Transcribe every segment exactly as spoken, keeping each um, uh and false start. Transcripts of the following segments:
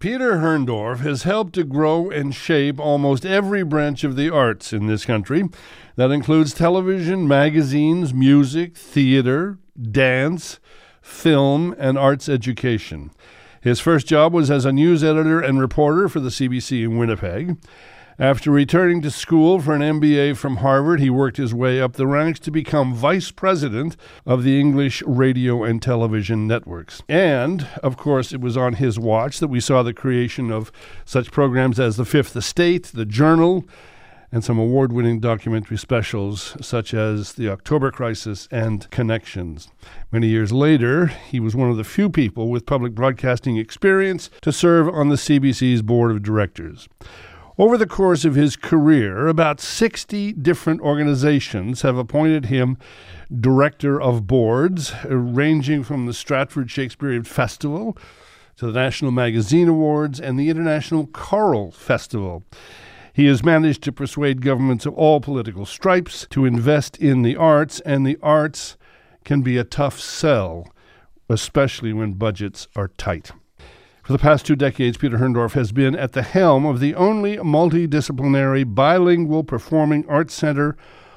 Peter Herrndorf has helped to grow and shape almost every branch of the arts in this country. That includes television, magazines, music, theater, dance, film, and arts education. His first job was as a news editor and reporter for the C B C in Winnipeg. After returning to school for an M B A from Harvard, he worked his way up the ranks to become vice president of the English radio and television networks. And, of course, it was on his watch that we saw the creation of such programs as The Fifth Estate, The Journal, and some award-winning documentary specials such as The October Crisis and Connections. Many years later, he was one of the few people with public broadcasting experience to serve on the C B C's board of directors. Over the course of his career, about sixty different organizations have appointed him director of boards, ranging from the Stratford Shakespeare Festival to the National Magazine Awards and the International Choral Festival. He has managed to persuade governments of all political stripes to invest in the arts, and the arts can be a tough sell, especially when budgets are tight. For the past two decades, Peter Herrndorf has been at the helm of the only multidisciplinary bilingual performing arts center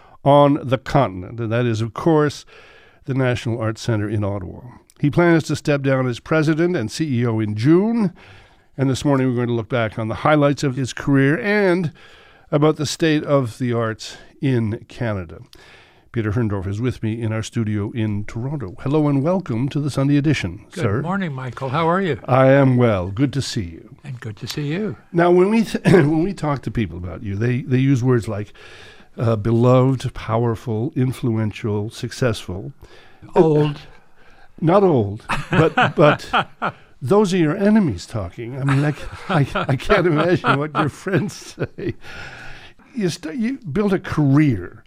on the continent, and that is, of course, the National Arts Centre in Ottawa. He plans to step down as president and C E O in June, and this morning we're going to look back on the highlights of his career and about the state of the arts in Canada. Peter Herrndorf is with me in our studio in Toronto. Hello and welcome to the Sunday edition, Good sir. Good morning, Michael. How are you? I am well. Good to see you. And good to see you. Now, when we th- when we talk to people about you, they, they use words like uh, beloved, powerful, influential, successful. Old. Uh, not old, but but those are your enemies talking. I mean, I, I, I can't imagine what your friends say. You, st- you built a career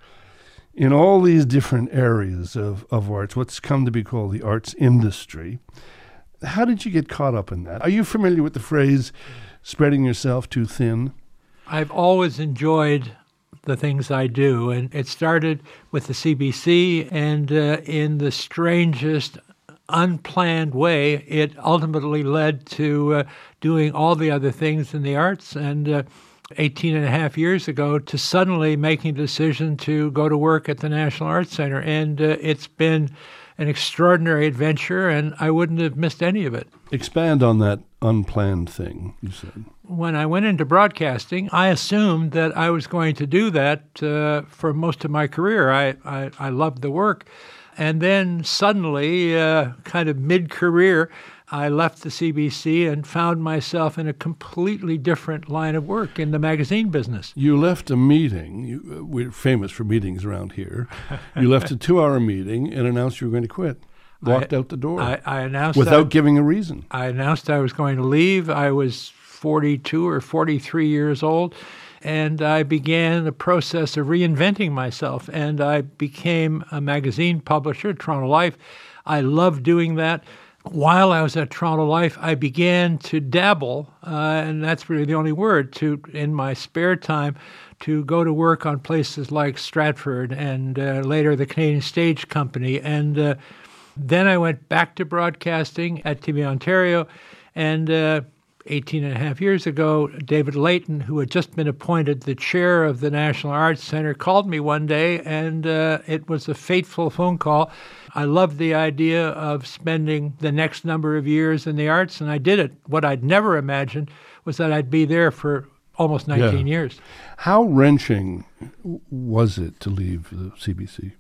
in all these different areas of, of arts, what's come to be called the arts industry. How did you get caught up in that? Are you familiar with the phrase, spreading yourself too thin? I've always enjoyed the things I do, and it started with the C B C, and uh, in the strangest, unplanned way, it ultimately led to uh, doing all the other things in the arts, and uh, eighteen and a half years ago to suddenly making a decision to go to work at the National Arts Centre. And uh, it's been an extraordinary adventure, and I wouldn't have missed any of it. Expand on that unplanned thing, you said. When I went into broadcasting, I assumed that I was going to do that uh, for most of my career. I, I, I loved the work. And then suddenly, uh, kind of mid-career, I left the C B C and found myself in a completely different line of work in the magazine business. You left a meeting. You, uh, we're famous for meetings around here. You left a two-hour meeting and announced you were going to quit. Walked I, out the door. I, I announced without that, giving a reason. I announced I was going to leave. I was forty-two or forty-three years old, and I began the process of reinventing myself. And I became a magazine publisher, Toronto Life. I loved doing that. While I was at Toronto Life, I began to dabble, uh, and that's really the only word, to in my spare time, to go to work on places like Stratford and uh, later the Canadian Stage Company. And uh, then I went back to broadcasting at T V Ontario, and uh, eighteen and a half years ago, David Layton, who had just been appointed the chair of the National Arts Centre, called me one day, and uh, it was a fateful phone call. I loved the idea of spending the next number of years in the arts, and I did it. What I'd never imagined was that I'd be there for almost nineteen yeah. years. How wrenching was it to leave the C B C?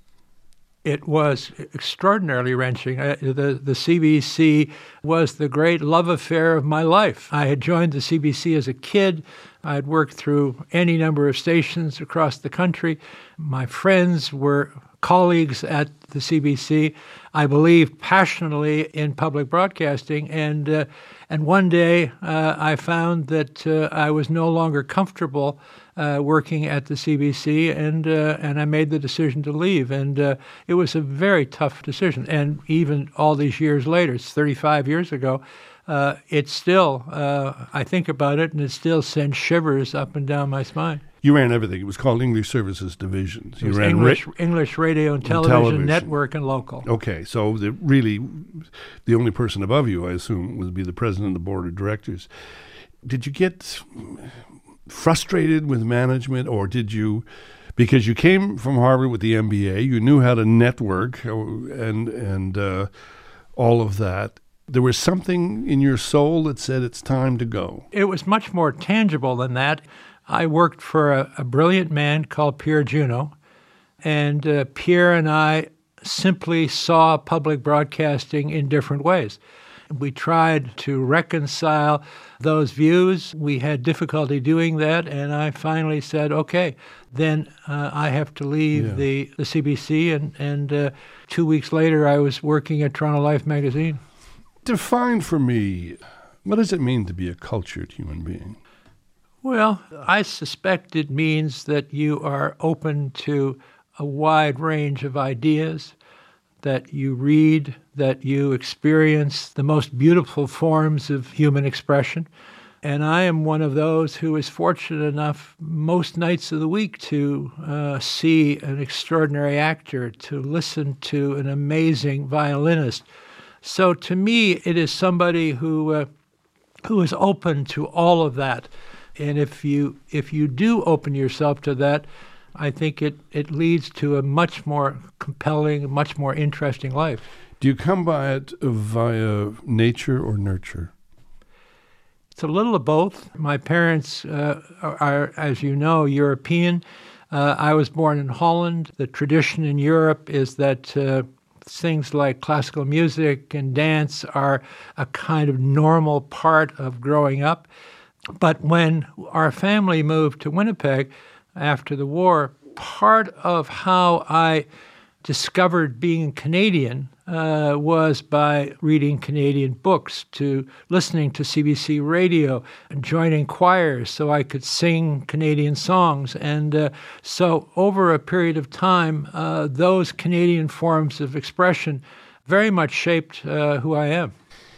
It was extraordinarily wrenching. I, the, the C B C was the great love affair of my life. I had joined the C B C as a kid. I had worked through any number of stations across the country. My friends were colleagues at the C B C. I believed passionately in public broadcasting, and uh, and one day uh, I found that uh, I was no longer comfortable uh, working at the C B C, and uh, and I made the decision to leave. And uh, it was a very tough decision. And even all these years later, it's thirty-five years ago, uh, it's still, uh, I think about it, and it still sends shivers up and down my spine. You ran everything. It was called English Services Divisions. It You was ran English, ra- English radio and television, television. network, and local. Okay, so the, really, the only person above you, I assume, would be the president of the board of directors. Did you get frustrated with management, or did you, because you came from Harvard with the M B A, you knew how to network and and uh, all of that. There was something in your soul that said it's time to go. It was much more tangible than that. I worked for a, a brilliant man called Pierre Junot, and uh, Pierre and I simply saw public broadcasting in different ways. We tried to reconcile those views. We had difficulty doing that, and I finally said, okay, then uh, I have to leave Yeah. the, the C B C, and, and uh, two weeks later I was working at Toronto Life magazine. Define for me, what does it mean to be a cultured human being? Well, I suspect it means that you are open to a wide range of ideas, that you read, that you experience the most beautiful forms of human expression. And I am one of those who is fortunate enough most nights of the week to uh, see an extraordinary actor, to listen to an amazing violinist. So to me, it is somebody who uh, who is open to all of that. And if you if you do open yourself to that, I think it, it leads to a much more compelling, much more interesting life. Do you come by it via nature or nurture? It's a little of both. My parents uh, are, are, as you know, European. Uh, I was born in Holland. The tradition in Europe is that uh, things like classical music and dance are a kind of normal part of growing up. But when our family moved to Winnipeg after the war, part of how I discovered being Canadian uh, was by reading Canadian books, to listening to C B C radio, and joining choirs so I could sing Canadian songs. And uh, so over a period of time, uh, those Canadian forms of expression very much shaped uh, who I am.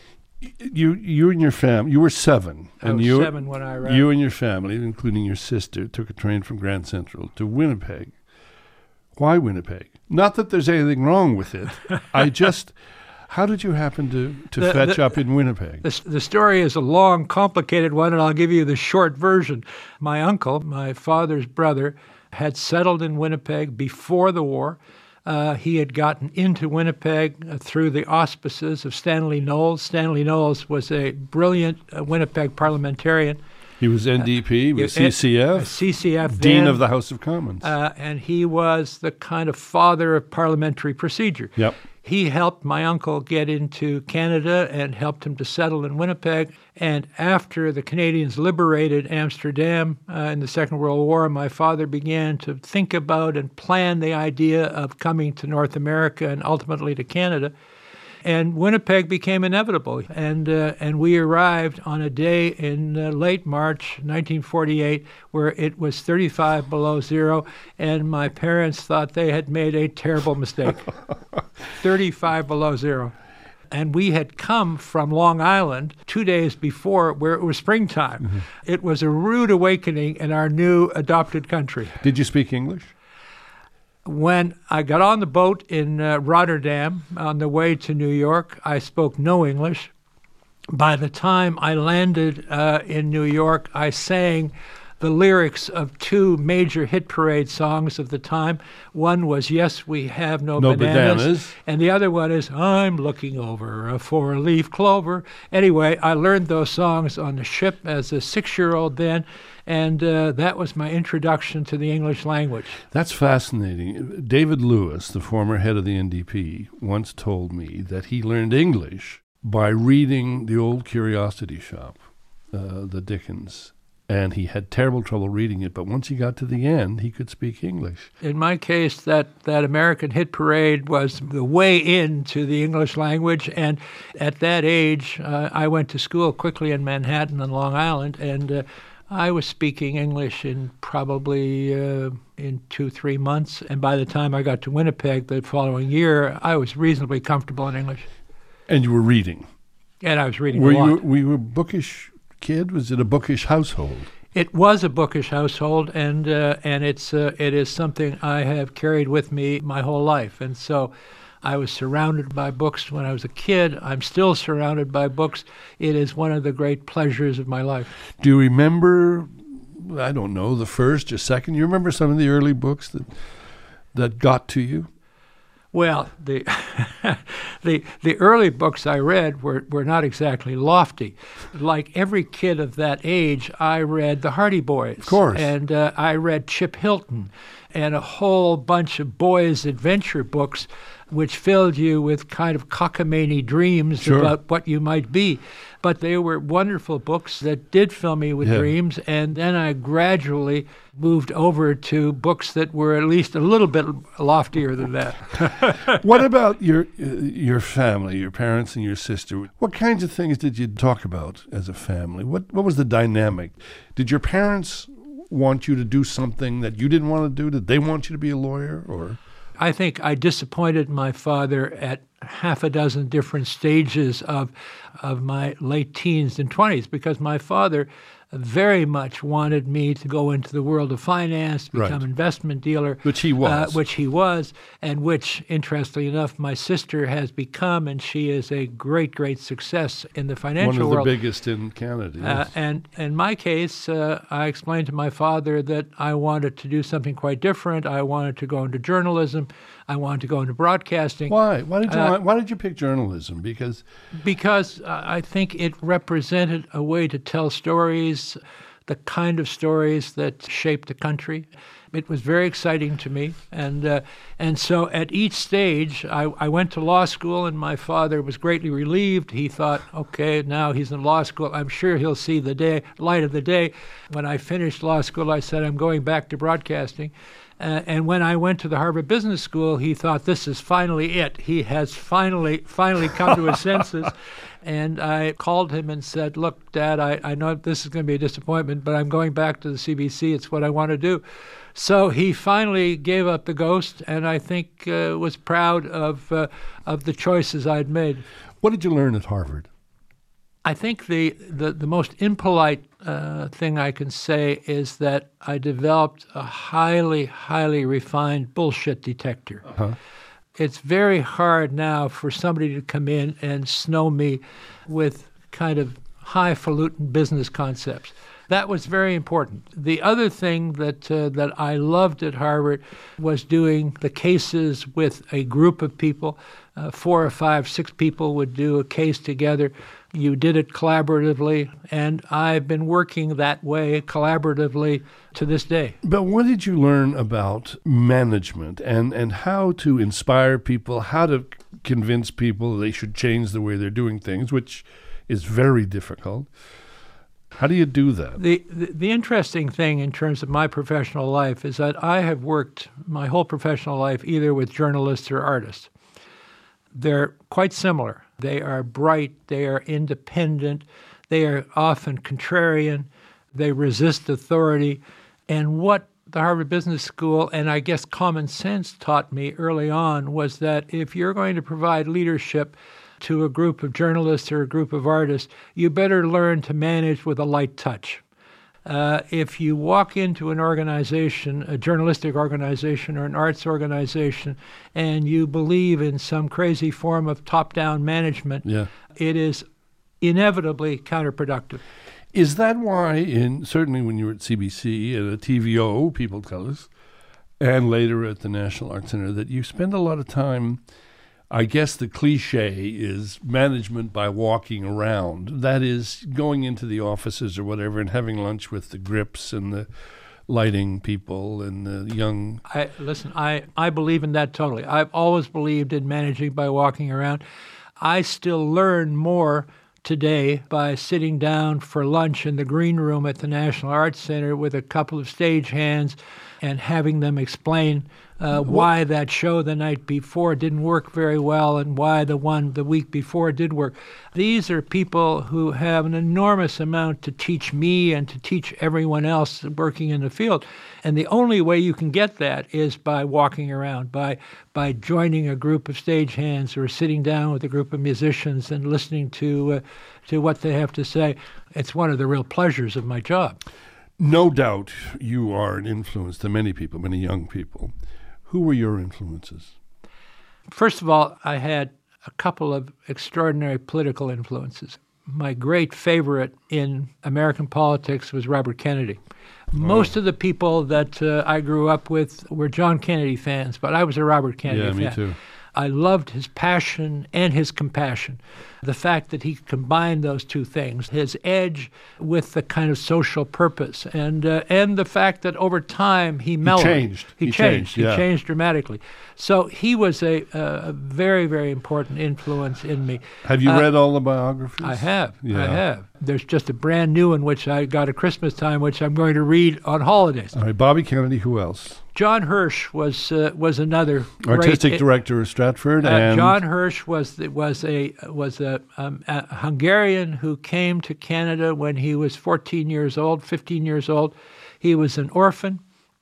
You, you and your family, you were seven. I and was you, seven when I arrived. You and your family, including your sister, took a train from Grand Central to Winnipeg. Why Winnipeg? Not that there's anything wrong with it. I just, how did you happen to, to The- fetch the- up in Winnipeg? The, the story is a long, complicated one, and I'll give you the short version. My uncle, my father's brother, had settled in Winnipeg before the war. Uh, he had gotten into Winnipeg uh, through the auspices of Stanley Knowles. Stanley Knowles was a brilliant uh, Winnipeg parliamentarian. He was N D P, he was uh, C C F, uh, C C F Dean then, of the House of Commons. Uh, and he was the kind of father of parliamentary procedure. Yep. He helped my uncle get into Canada and helped him to settle in Winnipeg. And after the Canadians liberated Amsterdam uh, in the Second World War, my father began to think about and plan the idea of coming to North America and ultimately to Canada. And Winnipeg became inevitable. And uh, and we arrived on a day in uh, late March nineteen forty-eight where it was thirty-five below zero, and my parents thought they had made a terrible mistake. thirty-five below zero. And we had come from Long Island two days before where it was springtime. Mm-hmm. It was a rude awakening in our new adopted country. Did you speak English? When I got on the boat in uh, Rotterdam on the way to New York, I spoke no English. By the time I landed uh, in New York, I sang the lyrics of two major hit parade songs of the time. One was Yes, We Have No, No bananas, Bananas. And the other one is I'm looking over a four-leaf clover. Anyway, I learned those songs on the ship as a six-year-old then, and uh, that was my introduction to the English language. That's fascinating. David Lewis, the former head of the N D P, once told me that he learned English by reading The Old Curiosity Shop, uh, the Dickens. And he had terrible trouble reading it, but once he got to the end, he could speak English. In my case, that, that American hit parade was the way into the English language. And at that age, uh, I went to school quickly in Manhattan and Long Island, and uh, I was speaking English in probably uh, in two, three months. And by the time I got to Winnipeg the following year, I was reasonably comfortable in English. And you were reading. And I was reading Were a lot. you, were you a bookish kid? Was it a bookish household? It was a bookish household, and uh, and it's uh, it is something I have carried with me my whole life. And so I was surrounded by books when I was a kid. I'm still surrounded by books. It is one of the great pleasures of my life. Do you remember, I don't know, the first or second? You remember some of the early books that that got to you? Well, the the the early books I read were, were not exactly lofty. Like every kid of that age, I read the Hardy Boys. Of course. And uh, I read Chip Hilton and a whole bunch of boys' adventure books which filled you with kind of cockamamie dreams Sure. about what you might be. But they were wonderful books that did fill me with Yeah. dreams, and then I gradually moved over to books that were at least a little bit loftier than that. What about your uh, your family, your parents and your sister? What kinds of things did you talk about as a family? What what was the dynamic? Did your parents want you to do something that you didn't want to do? Did they want you to be a lawyer, or? I think I disappointed my father at half a dozen different stages of of my late teens and twenties, because my father very much wanted me to go into the world of finance, become Right. investment dealer. Which he was. Uh, which he was, and which, interestingly enough, my sister has become, and she is a great, great success in the financial One of the world. biggest in Canada. Uh, Yes. and in my case, uh, I explained to my father that I wanted to do something quite different. I wanted to go into journalism. I wanted to go into broadcasting. Why? Why did you uh, want, Why did you pick journalism? Because Because uh, I think it represented a way to tell stories, the kind of stories that shaped the country. It was very exciting to me. And uh, and so at each stage, I, I went to law school, and my father was greatly relieved. He thought, okay, now he's in law school. I'm sure he'll see the day, light of the day. When I finished law school, I said, I'm going back to broadcasting. Uh, and when I went to the Harvard Business School, he thought, this is finally it. He has finally, finally come to his senses. And I called him and said, look, Dad, I, I know this is going to be a disappointment, but I'm going back to the C B C. It's what I want to do. So he finally gave up the ghost, and I think uh, was proud of uh, of the choices I'd made. what did you learn at Harvard? I think the, the, the most impolite uh, thing I can say is that I developed a highly, highly refined bullshit detector. Uh-huh. It's very hard now for somebody to come in and snow me with kind of highfalutin business concepts. That was very important. The other thing that uh, that I loved at Harvard was doing the cases with a group of people. Uh, four or five, six people would do a case together. You did it collaboratively, and I've been working that way collaboratively to this day. But what did you learn about management and, and how to inspire people, how to convince people they should change the way they're doing things, which is very difficult? How do you do that? The, the the interesting thing in terms of my professional life is that I have worked my whole professional life either with journalists or artists. They're quite similar. They are bright, they are independent, they are often contrarian, they resist authority. And what the Harvard Business School, and I guess common sense, taught me early on was that if you're going to provide leadership to a group of journalists or a group of artists, you better learn to manage with a light touch. Uh, if you walk into an organization, a journalistic organization or an arts organization, and you believe in some crazy form of top-down management, Yeah. it is inevitably counterproductive. Is that why, in certainly when you were at C B C and at T V O, people tell us, and later at the National Arts Center, that you spend a lot of time, I guess the cliche is management by walking around. That is going into the offices or whatever and having lunch with the grips and the lighting people and the young. I listen, I, I believe in that totally. I've always believed in managing by walking around. I still learn more today by sitting down for lunch in the green room at the National Arts Center with a couple of stagehands and having them explain uh, why that show the night before didn't work very well and why the one the week before did work. These are people who have an enormous amount to teach me and to teach everyone else working in the field. And the only way you can get that is by walking around, by by joining a group of stagehands or sitting down with a group of musicians and listening to uh, to what they have to say. It's one of the real pleasures of my job. No doubt you are an influence to many people, many young people. Who were your influences? First of all, I had a couple of extraordinary political influences. My great favorite in American politics was Robert Kennedy. Most oh. of the people that uh, I grew up with were John Kennedy fans, but I was a Robert Kennedy yeah, fan. Yeah, me too. I loved his passion and his compassion. The fact that he combined those two things, his edge with the kind of social purpose, and uh, and the fact that over time he mellowed. He changed. He, he changed. changed. Yeah. He changed dramatically. So he was a, a very, very important influence in me. Have you uh, read all the biographies? I have. Yeah. I have. There's just a brand new one which I got at Christmas time, which I'm going to read on holidays. All right, Bobby Kennedy. Who else? John Hirsch was uh, was another artistic great, director of Stratford. Uh, and John Hirsch was was a was a, um, a Hungarian who came to Canada when he was fourteen years old, fifteen years old. He was an orphan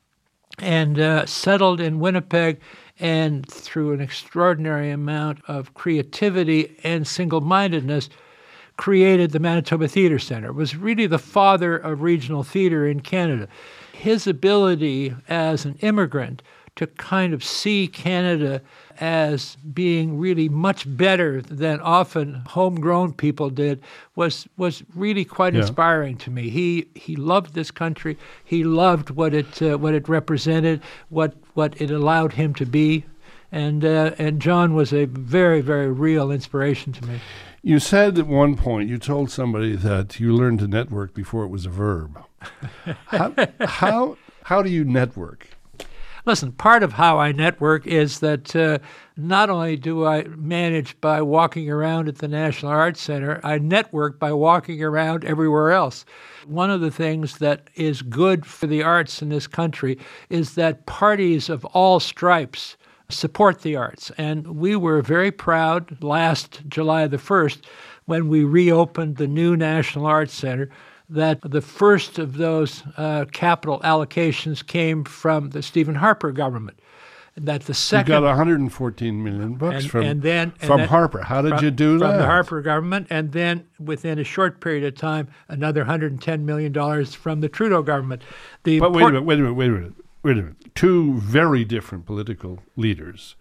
and uh, settled in Winnipeg. And through an extraordinary amount of creativity and single-mindedness, created the Manitoba Theatre Centre. It was really the father of regional theatre in Canada. His ability as an immigrant to kind of see Canada as being really much better than often homegrown people did was was really quite yeah. inspiring to me. He he loved this country. He loved what it uh, what it represented, what what it allowed him to be, and uh, and John was a very very real inspiration to me. You said at one point, you told somebody that you learned to network before it was a verb. how, how how do you network? Listen, part of how I network is that uh, not only do I manage by walking around at the National Arts Center, I network by walking around everywhere else. One of the things that is good for the arts in this country is that parties of all stripes support the arts. And we were very proud last July the first when we reopened the new National Arts Center that the first of those uh, capital allocations came from the Stephen Harper government. That the second you got one hundred fourteen million bucks and, from and then, and from then, Harper. How did from, you do that? From the Harper government, and then within a short period of time, another one hundred ten million dollars from the Trudeau government. The but wait a minute, wait a minute, wait a minute, wait a minute. Two very different political leaders.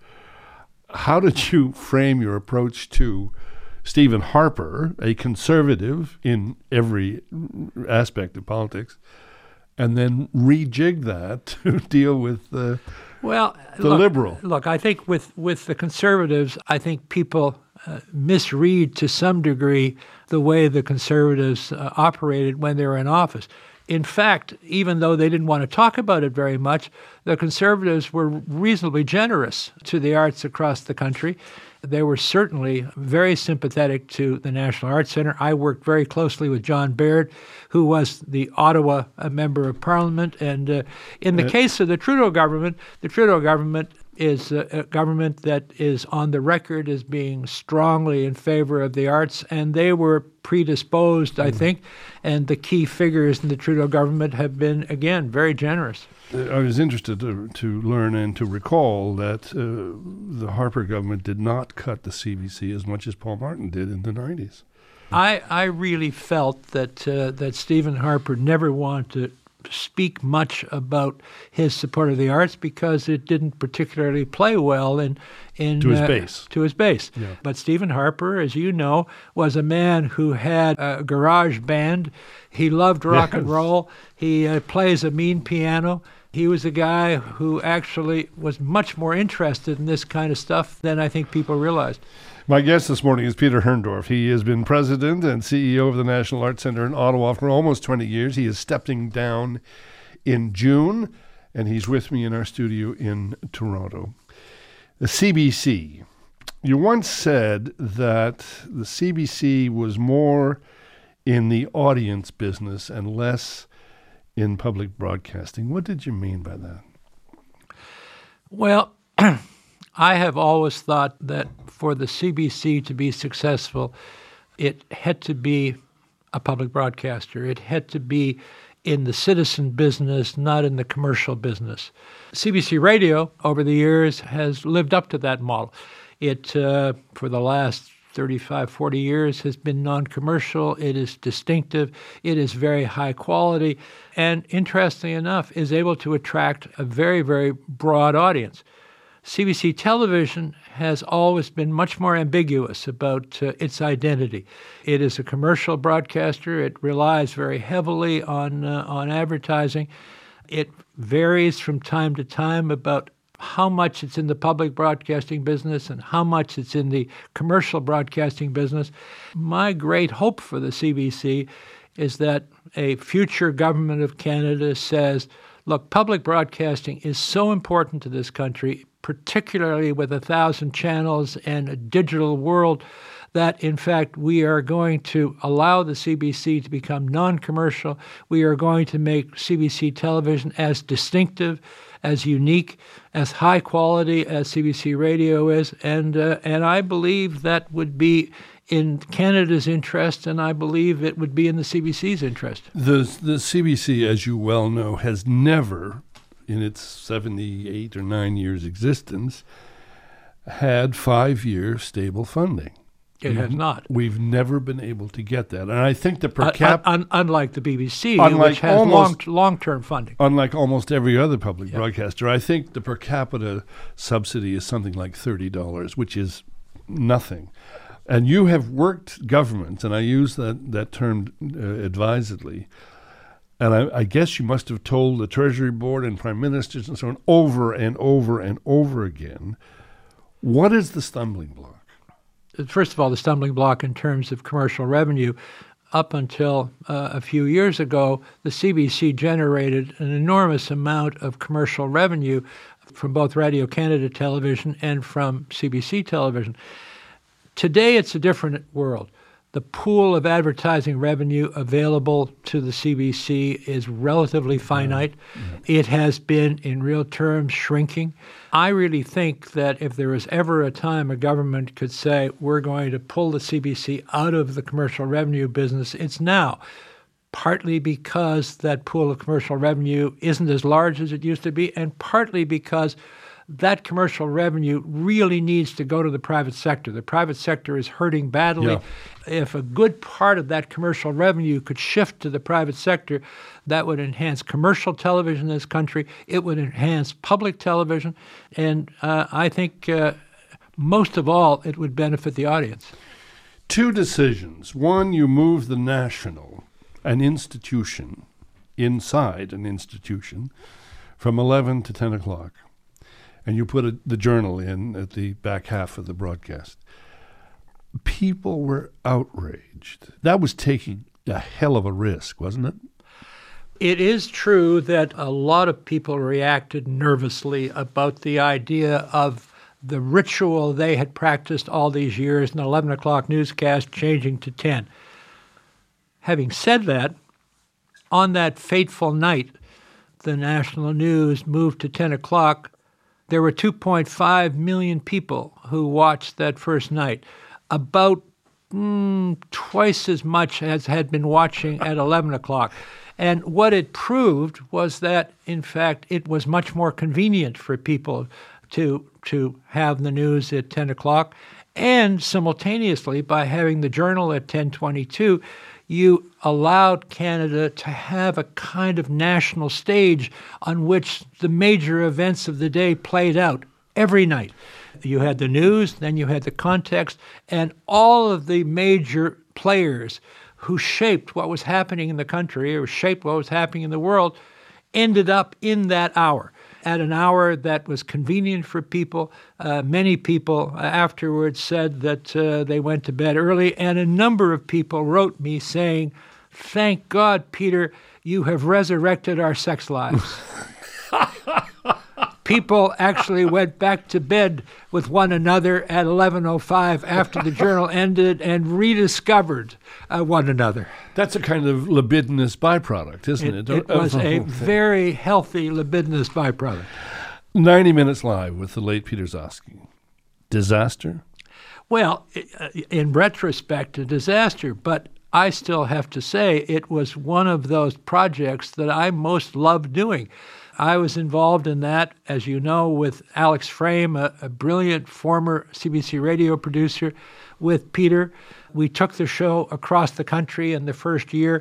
How did you frame your approach to Stephen Harper, a conservative in every aspect of politics, and then rejig that to deal with the, well, the look, liberal? Look, I think with, with the conservatives, I think people uh, misread to some degree the way the conservatives uh, operated when they were in office. In fact, even though they didn't want to talk about it very much, the conservatives were reasonably generous to the arts across the country. They were certainly very sympathetic to the National Arts Center. I worked very closely with John Baird, who was the Ottawa uh, Member of Parliament. And uh, in the uh, case of the Trudeau government, the Trudeau government is a, a government that is on the record as being strongly in favor of the arts, and they were predisposed, mm. I think, and the key figures in the Trudeau government have been, again, very generous. I was interested to, to learn and to recall that uh, the Harper government did not cut the C B C as much as Paul Martin did in the nineties. I, I really felt that uh, that Stephen Harper never wanted to speak much about his support of the arts because it didn't particularly play well in in to his uh, base. To his base. Yeah. But Stephen Harper, as you know, was a man who had a garage band. He loved rock yes. and roll. He uh, plays a mean piano. He was a guy who actually was much more interested in this kind of stuff than I think people realized. My guest this morning is Peter Herndorf. He has been president and C E O of the National Arts Centre in Ottawa for almost twenty years. He is stepping down in June, and he's with me in our studio in Toronto. The C B C. You once said that the C B C was more in the audience business and less in public broadcasting. What did you mean by that? Well, I have always thought that for the C B C to be successful, it had to be a public broadcaster. It had to be in the citizen business, not in the commercial business. C B C Radio, over the years, has lived up to that model. It, uh, for the last thirty-five, forty years has been non-commercial. It is distinctive. It is very high quality. And interestingly enough, is able to attract a very, very broad audience. C B C television has always been much more ambiguous about uh, its identity. It is a commercial broadcaster. It relies very heavily on uh, on advertising. It varies from time to time about how much it's in the public broadcasting business and how much it's in the commercial broadcasting business. My great hope for the C B C is that a future government of Canada says, look, public broadcasting is so important to this country, particularly with a thousand channels and a digital world, that in fact we are going to allow the C B C to become non-commercial. We are going to make C B C television as distinctive, as unique, as high quality as C B C radio is. And, uh, and I believe that would be in Canada's interest, and I believe it would be in the C B C's interest. The, the C B C, as you well know, has never, in its seventy-eight or nine years existence, had five-year stable funding. It has not. We've never been able to get that. And I think the per Uh, capita... un- unlike the B B C, Unlike which has almost- long, long-term funding. Unlike almost every other public Yeah. broadcaster, I think the per capita subsidy is something like thirty dollars, which is nothing. And you have worked government, and I use that, that term uh, advisedly, and I, I guess you must have told the Treasury Board and Prime Ministers and so on over and over and over again, what is the stumbling block? First of all, the stumbling block in terms of commercial revenue, up until uh, a few years ago, the C B C generated an enormous amount of commercial revenue from both Radio-Canada television and from C B C television. Today, it's a different world. The pool of advertising revenue available to the C B C is relatively finite. Yeah. Yeah. It has been, in real terms, shrinking. I really think that if there was ever a time a government could say, we're going to pull the C B C out of the commercial revenue business, it's now. Partly because that pool of commercial revenue isn't as large as it used to be, and partly because that commercial revenue really needs to go to the private sector. The private sector is hurting badly. Yeah. If a good part of that commercial revenue could shift to the private sector, that would enhance commercial television in this country. It would enhance public television. And uh, I think uh, most of all, it would benefit the audience. Two decisions. One, you move the National, an institution, inside an institution, from eleven to ten o'clock. And you put a, the Journal in at the back half of the broadcast. People were outraged. That was taking a hell of a risk, wasn't it? It is true that a lot of people reacted nervously about the idea of the ritual they had practiced all these years, an eleven o'clock newscast changing to ten. Having said that, on that fateful night, the national news moved to ten o'clock. There were two point five million people who watched that first night, about mm, twice as much as had been watching at eleven o'clock. And what it proved was that, in fact, it was much more convenient for people to, to have the news at ten o'clock. And simultaneously, by having the Journal at ten twenty-two, you allowed Canada to have a kind of national stage on which the major events of the day played out every night. You had the news, then you had the context, and all of the major players who shaped what was happening in the country or shaped what was happening in the world ended up in that hour. At an hour that was convenient for people. Uh, many people afterwards said that uh, they went to bed early, and a number of people wrote me saying, thank God, Peter, you have resurrected our sex lives. People actually went back to bed with one another at eleven oh five after the Journal ended and rediscovered uh, one another. That's a kind of libidinous byproduct, isn't it? It, it was a very healthy libidinous byproduct. ninety minutes Live with the late Peter Gzowski. Disaster? Well, in retrospect, a disaster, but I still have to say it was one of those projects that I most loved doing. I was involved in that, as you know, with Alex Frame, a, a brilliant former C B C radio producer. with Peter. We took the show across the country in the first year.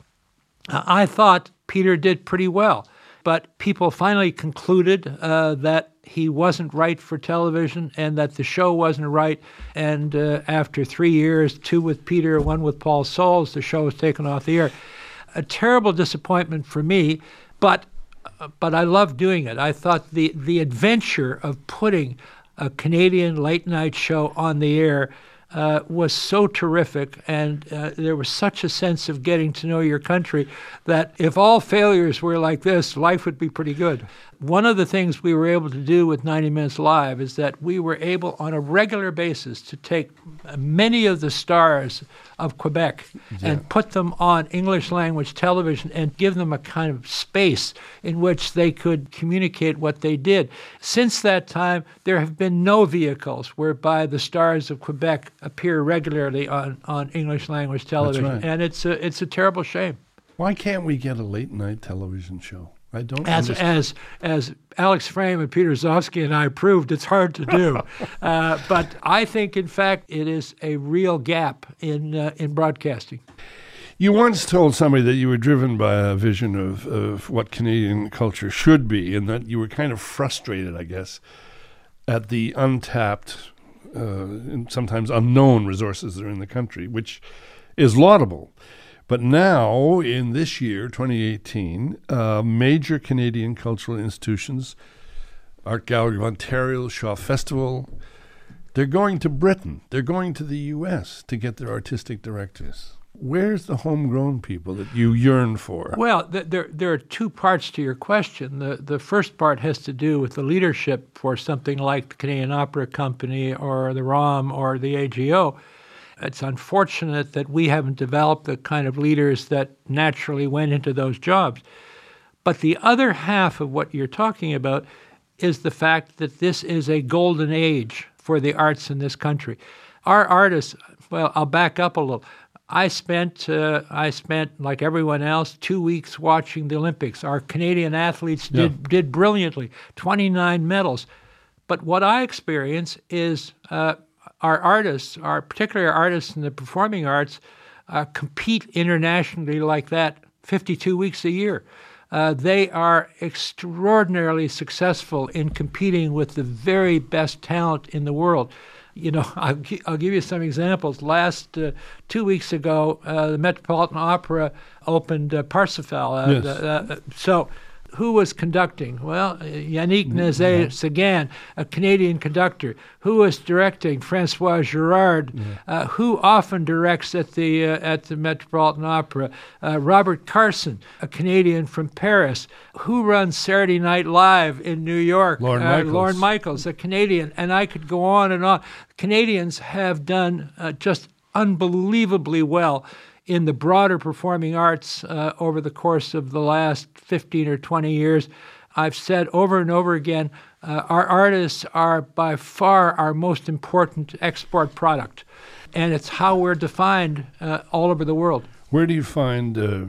Uh, I thought Peter did pretty well, but people finally concluded uh, that he wasn't right for television and that the show wasn't right. And uh, after three years, two with Peter, one with Paul Soles, the show was taken off the air. A terrible disappointment for me, but uh, but I loved doing it. I thought the, the adventure of putting a Canadian late night show on the air Uh, was so terrific, and uh, there was such a sense of getting to know your country that if all failures were like this, life would be pretty good. One of the things we were able to do with ninety Minutes Live is that we were able on a regular basis to take many of the stars of Quebec yeah. and put them on English language television and give them a kind of space in which they could communicate what they did. Since that time, there have been no vehicles whereby the stars of Quebec appear regularly on, on English language television. That's right. And it's a, it's a terrible shame. Why can't we get a late night television show? I don't as, understand. As as Alex Frame and Peter Zofsky and I proved, it's hard to do. uh, but I think, in fact, it is a real gap in uh, in broadcasting. You once told somebody that you were driven by a vision of, of what Canadian culture should be, and that you were kind of frustrated, I guess, at the untapped uh, and sometimes unknown resources that are in the country, which is laudable. But now, in this year, twenty eighteen, uh, major Canadian cultural institutions, Art Gallery of Ontario, Shaw Festival, they're going to Britain. They're going to the U S to get their artistic directors. Where's the homegrown people that you yearn for? Well, th- there there are two parts to your question. The the first part has to do with the leadership for something like the Canadian Opera Company or the R O M or the A G O. It's unfortunate that we haven't developed the kind of leaders that naturally went into those jobs. But the other half of what you're talking about is the fact that this is a golden age for the arts in this country. Our artists, well, I'll back up a little. I spent, uh, I spent like everyone else, two weeks watching the Olympics. Our Canadian athletes did, yeah. did brilliantly, twenty-nine medals. But what I experience is uh, our artists, our particularly our artists in the performing arts, uh, compete internationally like that fifty-two weeks a year. Uh, they are extraordinarily successful in competing with the very best talent in the world. You know, I'll, I'll give you some examples. Last uh, two weeks ago, uh, the Metropolitan Opera opened uh, Parsifal. Uh, yes. uh, so who was conducting? Well, Yannick Nézet-Séguin, a Canadian conductor. Who was directing? François Girard, yeah. uh, who often directs at the uh, at the Metropolitan Opera. Uh, Robert Carson, a Canadian from Paris. Who runs Saturday Night Live in New York? Lorne uh, Michaels. Lorne Michaels, a Canadian. And I could go on and on. Canadians have done uh, just unbelievably well in the broader performing arts uh, over the course of the last fifteen or twenty years. I've said over and over again, uh, our artists are by far our most important export product, and it's how we're defined uh, all over the world. Where do you find uh,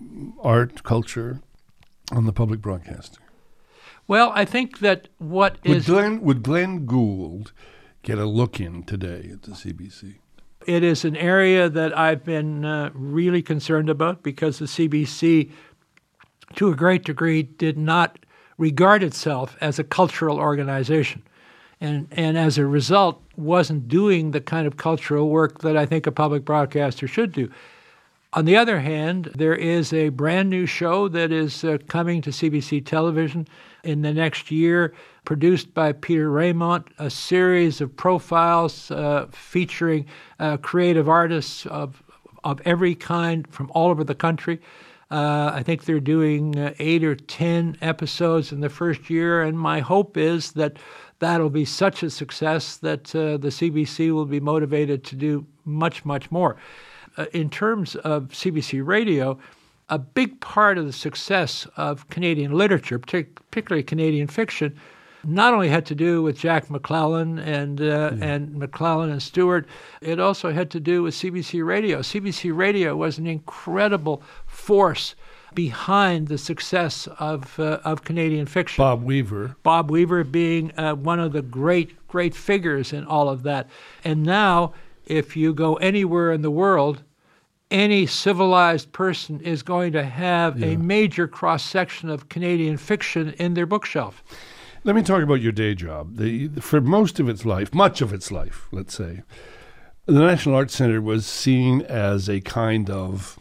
art, culture on the public broadcaster? Well, I think that what would is... Glenn, would Glenn Gould get a look in today at the C B C? It is an area that I've been uh, really concerned about because the C B C, to a great degree, did not regard itself as a cultural organization. And, and as a result, wasn't doing the kind of cultural work that I think a public broadcaster should do. On the other hand, there is a brand new show that is uh, coming to C B C television in the next year, produced by Peter Raymond, a series of profiles uh, featuring uh, creative artists of of every kind from all over the country. Uh, I think they're doing uh, eight or ten episodes in the first year, and my hope is that that'll be such a success that uh, the C B C will be motivated to do much, much more. Uh, in terms of C B C Radio, a big part of the success of Canadian literature, partic- particularly Canadian fiction, not only had to do with Jack McClellan and uh, yeah. and McClellan and Stewart, it also had to do with C B C Radio. C B C Radio was an incredible force behind the success of uh, of Canadian fiction. Bob Weaver. Bob Weaver being uh, one of the great, great figures in all of that. And now if you go anywhere in the world, any civilized person is going to have Yeah. a major cross-section of Canadian fiction in their bookshelf. Let me talk about your day job. The, for most of its life, much of its life, let's say, the National Arts Centre was seen as a kind of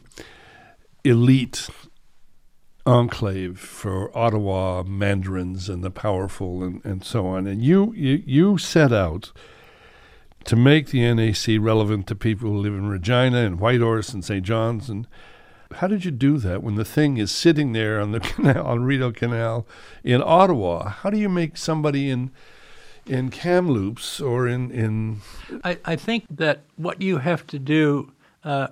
elite enclave for Ottawa mandarins and the powerful and, and so on. And you, you you set out to make the N A C relevant to people who live in Regina and Whitehorse and Saint John's. And how did you do that when the thing is sitting there on the canal, on Rideau Canal in Ottawa? How do you make somebody in in Kamloops or in... in I, I think that what you have to do, uh,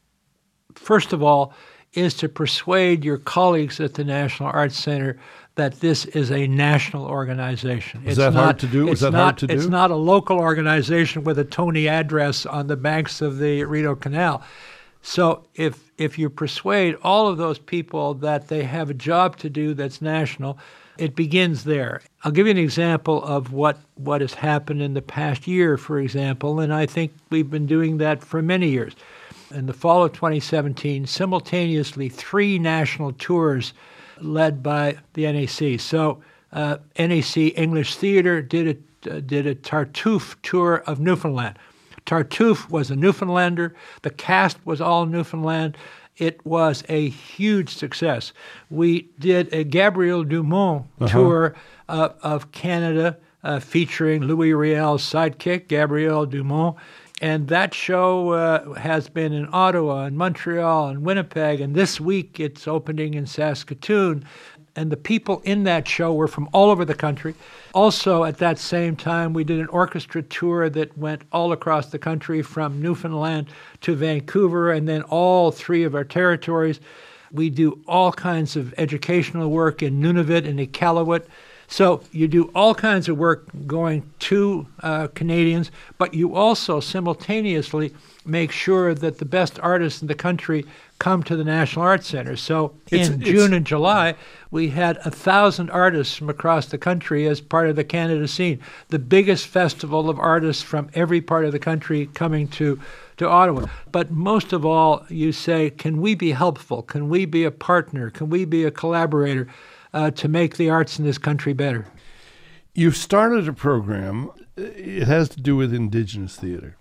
first of all, is to persuade your colleagues at the National Arts Centre that this is a national organization. Is that hard to do? Is that hard to do? It's not a local organization with a Tony address on the banks of the Rideau Canal. So if if you persuade all of those people that they have a job to do that's national, it begins there. I'll give you an example of what, what has happened in the past year, for example, and I think we've been doing that for many years. In the fall of twenty seventeen, simultaneously three national tours led by the N A C. So uh, N A C English Theatre did a, uh, did a Tartuffe tour of Newfoundland. Tartuffe was a Newfoundlander. The cast was all Newfoundland. It was a huge success. We did a Gabriel Dumont uh-huh. tour uh, of Canada uh, featuring Louis Riel's sidekick, Gabriel Dumont. And that show uh, has been in Ottawa and Montreal and Winnipeg, and this week it's opening in Saskatoon. And the people in that show were from all over the country. Also, at that same time, we did an orchestra tour that went all across the country from Newfoundland to Vancouver, and then all three of our territories. We do all kinds of educational work in Nunavut and Iqaluit. So you do all kinds of work going to uh, Canadians, but you also simultaneously make sure that the best artists in the country come to the National Arts Centre. So It's- in it's- June and July, we had a thousand artists from across the country as part of the Canada Scene, the biggest festival of artists from every part of the country coming to, to Ottawa. But most of all, you say, can we be helpful? Can we be a partner? Can we be a collaborator uh, to make the arts in this country better? You've started a program. It has to do with Indigenous theater.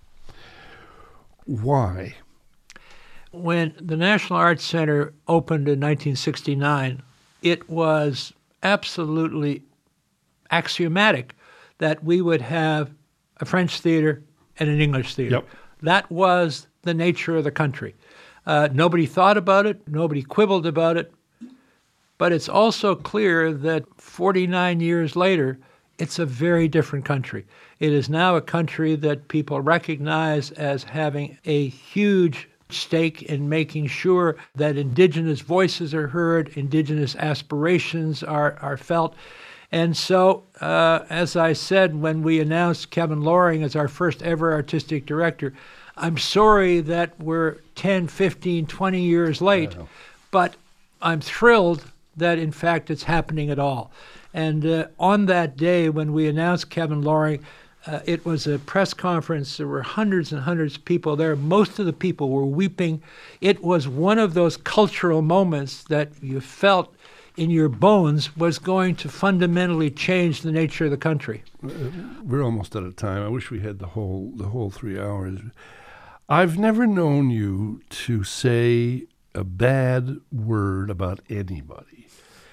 Why? When the National Arts Centre opened in nineteen sixty-nine, it was absolutely axiomatic that we would have a French theater and an English theater. Yep. That was the nature of the country. Uh, nobody thought about it. Nobody quibbled about it. But it's also clear that forty-nine years later, it's a very different country. It is now a country that people recognize as having a huge stake in making sure that Indigenous voices are heard, Indigenous aspirations are, are felt. And so, uh, as I said, when we announced Kevin Loring as our first ever artistic director, I'm sorry that we're ten, fifteen, twenty years late, but I'm thrilled that, in fact, it's happening at all. And uh, on that day when we announced Kevin Loring, Uh, it was a press conference. There were hundreds and hundreds of people there. Most of the people were weeping. It was one of those cultural moments that you felt in your bones was going to fundamentally change the nature of the country. We're almost out of time. I wish we had the whole the whole three hours. I've never known you to say a bad word about anybody.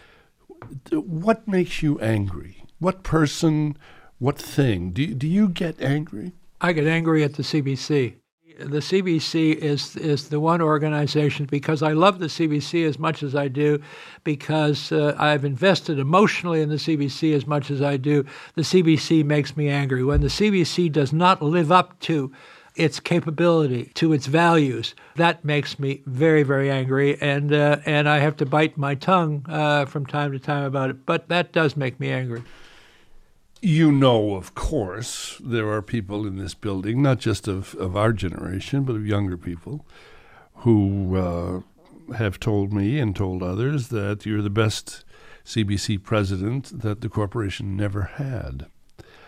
What makes you angry? What person? What thing? Do, do you get angry? I get angry at the C B C. The C B C is is the one organization, because I love the C B C as much as I do, because uh, I've invested emotionally in the C B C as much as I do. The C B C makes me angry. When the C B C does not live up to its capability, to its values, that makes me very, very angry, and uh, and I have to bite my tongue uh, from time to time about it. But that does make me angry. You know, of course, there are people in this building, not just of, of our generation, but of younger people, who uh, have told me and told others that you're the best C B C president that the corporation never had.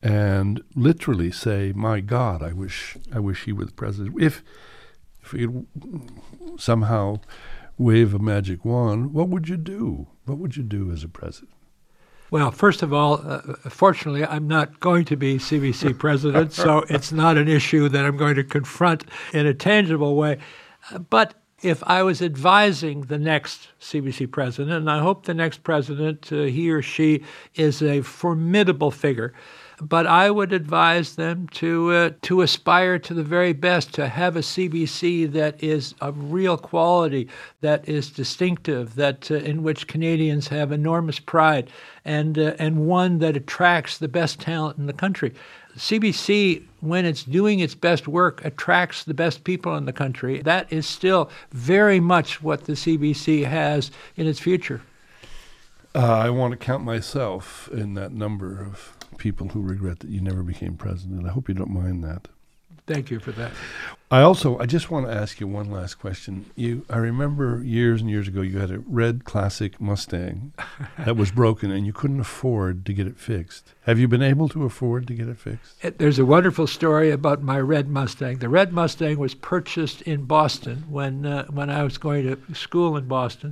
and literally say, "My God, I wish I wish he were the president." If if we could somehow wave a magic wand, what would you do? What would you do as a president? Well, first of all, uh, fortunately, I'm not going to be C B C president, so it's not an issue that I'm going to confront in a tangible way. Uh, but if I was advising the next C B C president, and I hope the next president, uh, he or she, is a formidable figure, but I would advise them to uh, to aspire to the very best, to have a C B C that is of real quality, that is distinctive, that uh, in which Canadians have enormous pride, and uh, and one that attracts the best talent in the country. C B C, when it's doing its best work, attracts the best people in the country. That is still very much what the C B C has in its future. Uh, I want to count myself in that number of people who regret that you never became president. I hope you don't mind that. Thank you for that. I also, I just want to ask you one last question. You, I remember years and years ago, you had a red classic Mustang that was broken and you couldn't afford to get it fixed. Have you been able to afford to get it fixed? It, there's a wonderful story about my red Mustang. The red Mustang was purchased in Boston when uh, when I was going to school in Boston.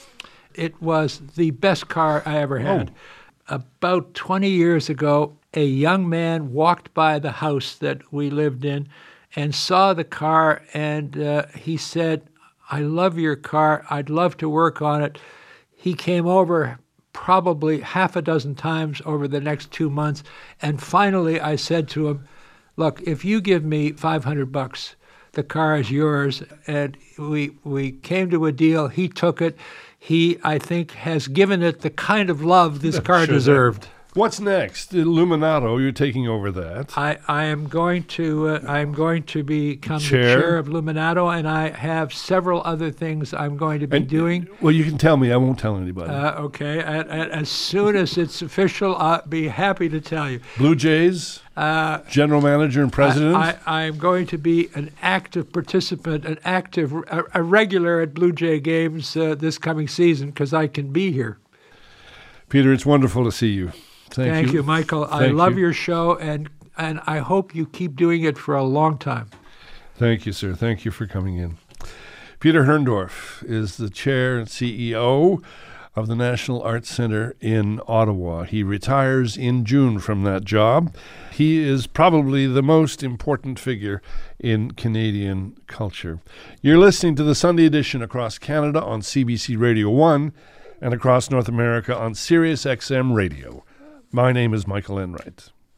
It was the best car I ever had. Oh. About twenty years ago, a young man walked by the house that we lived in and saw the car, and uh, he said, "I love your car. I'd love to work on it." He came over probably half a dozen times over the next two months, and finally I said to him, "Look, if you give me five hundred bucks, the car is yours." And we we came to a deal. He took it. He, I think, has given it the kind of love this car sure deserved. That. What's next? Illuminato, you're taking over that. I, I am going to uh, I am going to become chair. the chair of Illuminato, and I have several other things I'm going to be and, doing. Well, you can tell me. I won't tell anybody. Uh, okay. And, and as soon as it's official, I'll be happy to tell you. Blue Jays, uh, general manager and president. I, I, I'm going to be an active participant, an active, a, a regular at Blue Jay games uh, this coming season because I can be here. Peter, it's wonderful to see you. Thank, Thank you. you, Michael. Thank I love you. your show, and and I hope you keep doing it for a long time. Thank you, sir. Thank you for coming in. Peter Herndorf is the chair and C E O of the National Arts Centre in Ottawa. He retires in June from that job. He is probably the most important figure in Canadian culture. You're listening to the Sunday edition across Canada on C B C Radio one and across North America on Sirius X M Radio. My name is Michael Enright.